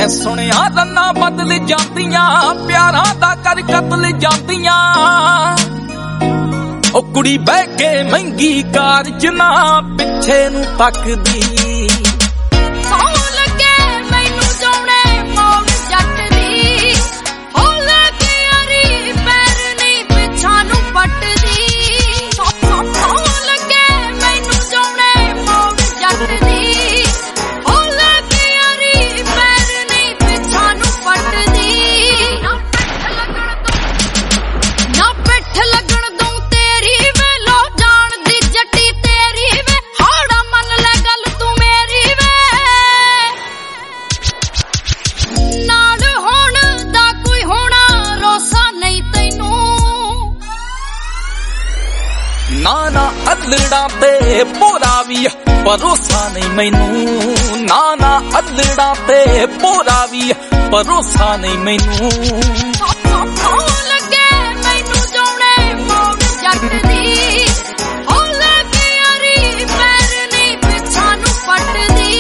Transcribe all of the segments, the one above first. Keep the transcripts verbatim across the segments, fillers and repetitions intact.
मैं सुनिया रन्ना बदल जांदियां प्यारां दा कर कतल जांदियां ओ कुड़ी बह के महंगी कार च ना पिछे नूं तकदी नाना अदड़ा ते पोरा भी भरोसा नहीं मैनू नाना अदड़ा ते पोरा भी भरोसा नहीं मैनू लगे मैनू जाने मौत जट दी हो लगे यारी पैर नहीं पिछा नू पटदी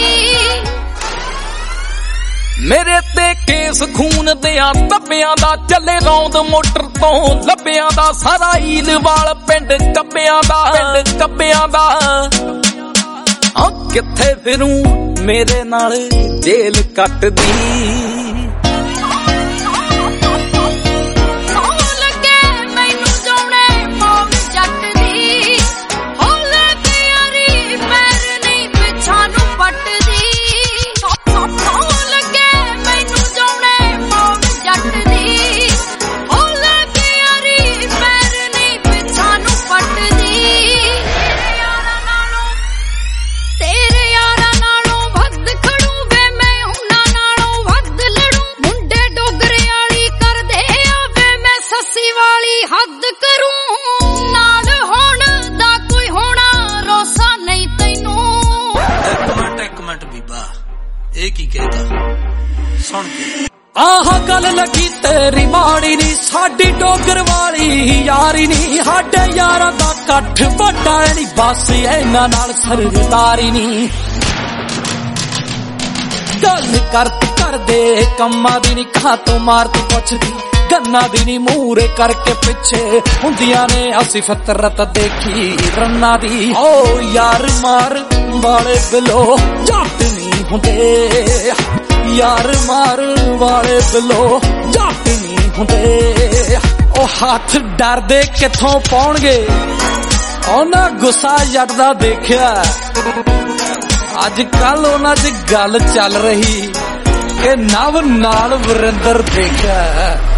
मेरे ते केस खून दिया तब्बियां दा चले रौंद मोटर तो लब्बियां दा सारा हील वाल पिंड कब्बियां दा पिंड कब्बियां दा आ किथे फिरूं मेरे नाल जेल कटदी आह गल लगी तेरी माड़ी नी साडी डोगर वाली यारी नी साडे यारां दा कट्ठ वड्डा नी बस इन्हां नाल सरदारी नी गल करत कर दे कम्मा दी नी कहां तू मार तू पुछदी गन्ना दी नी मूरे करके पिछे हुंदियां ने असी फितरत देखी रन्ना दी ओ यार मार वाले बिलो जट नी हुंदे यार मार वाले बिलो जट नहीं हुंदे ओ हाथ डर दे किथों पाउणगे ओना गुस्सा जट दा देखिया अज कल उन्हां च गल चल रही कि नव नाल वरिंदर देखिया